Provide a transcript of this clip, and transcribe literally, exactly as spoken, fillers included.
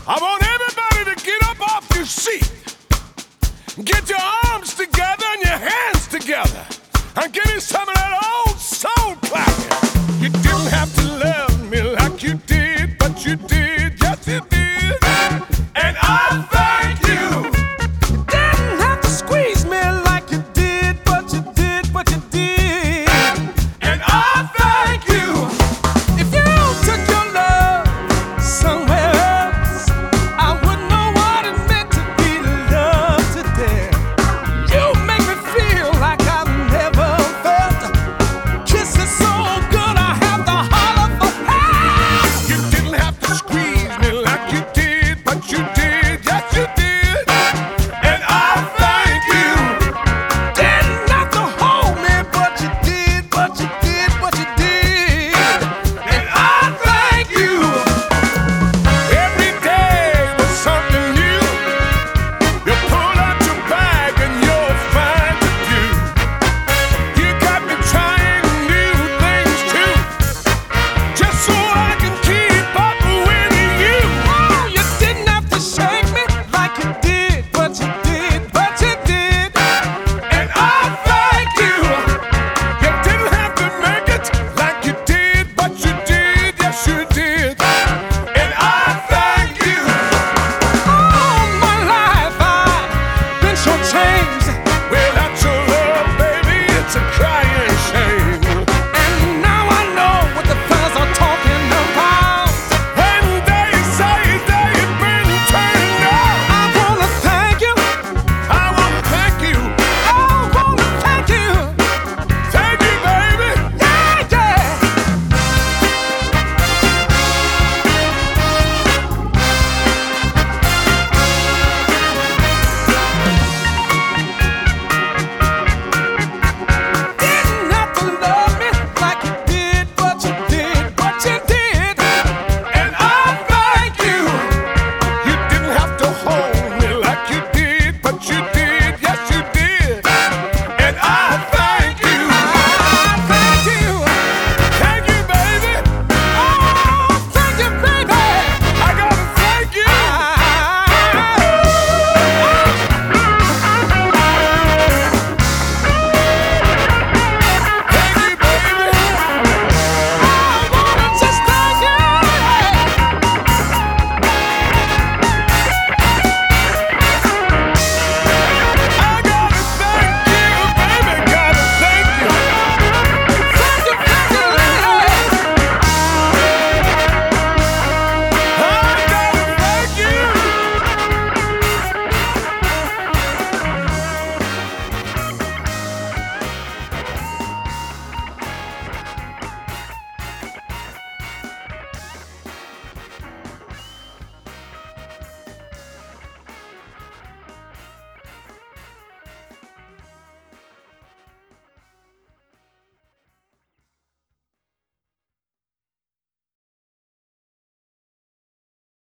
I want everybody to get up off your seat. Get your arms together and your hands together. And give me some of that old soul clapping. You didn't have to love me like you did, but you did, yes you did.